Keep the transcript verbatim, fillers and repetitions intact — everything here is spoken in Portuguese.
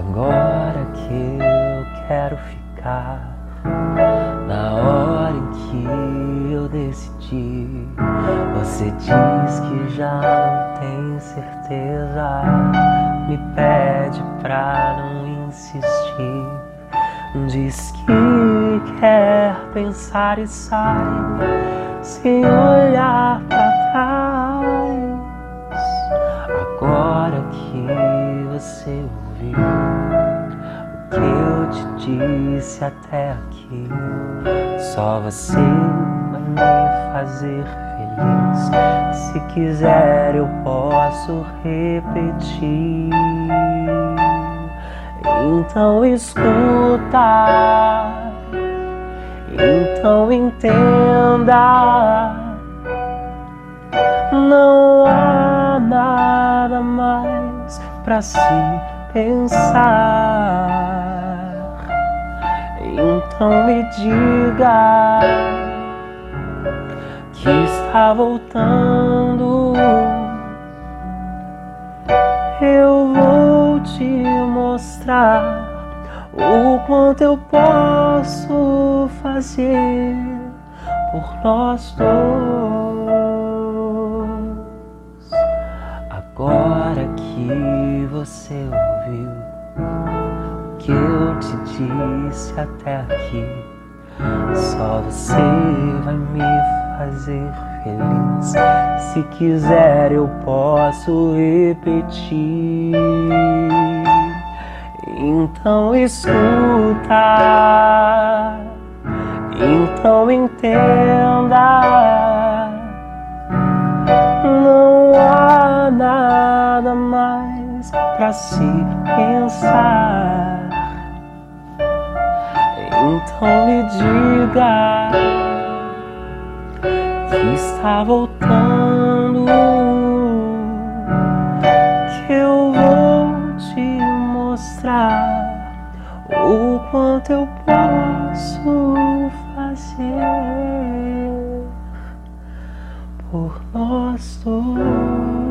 agora que eu quero ficar, na hora em que eu decidi, você diz que já não tem certeza, me pede pra não insistir, diz que quer pensar e sai sem olhar pra trás. Agora que você ouviu o que eu te disse até aqui, só você vai me fazer feliz. Se quiser eu posso repetir. Então escuta, então entenda, não há nada mais pra se pensar. Então me diga que está voltando, eu vou te mostrar o quanto eu posso fazer por nós dois. Agora que você ouviu o que eu te disse até aqui, só você vai me fazer feliz. Se quiser eu posso repetir. Então escuta, então entenda, não há nada mais pra se pensar. Então me diga que está voltando, que eu vou te mostrar o quanto eu posso fazer por nós dois.